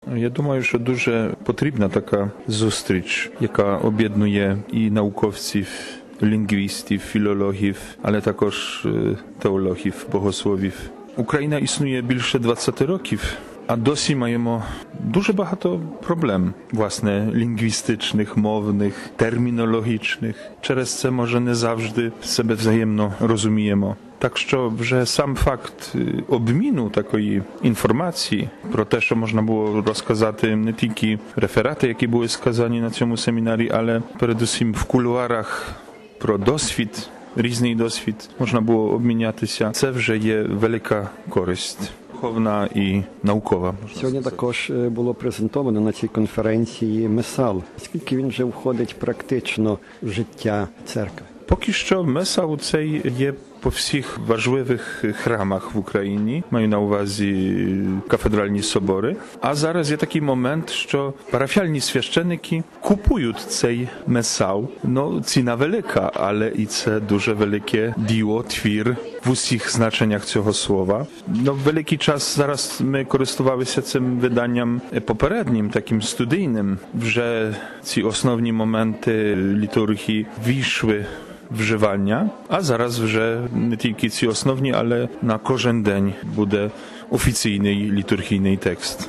Я думаю, що дуже потрібна така зустріч, яка об'єднує і науковців, лінгвістів, філологів, але також теологів, богословів. Україна існує більше 20 років, а досі маємо дуже багато проблем, власне, лінгвістичних, мовних, термінологічних. Через це, може, не завжди себе взаємно розуміємо. Так що вже сам факт обміну такої інформації про те, що можна було розказати не тільки реферати, які були сказані на цьому семінарі, але передусім в кулуарах про досвід, різний досвід, можна було обмінятися. Це вже є велика користь. Духовна і наукова. Сьогодні також було презентовано на цій конференції Месал. Скільки він вже входить практично в життя церкви? Поки що Месал цей є по всіх важливих храмах в Україні, маю на увазі кафедральні собори. А зараз є такий момент, що парафіальні священники купують цей Месал. Ціна велика, але і це дуже велике діло, твір в усіх значеннях цього слова. Великий час зараз ми користувалися цим виданням попереднім, таким студійним. Вже ці основні моменти літургії війшли вживання, а зараз вже не тільки ці основні, але на кожен день буде офіційний літургійний текст.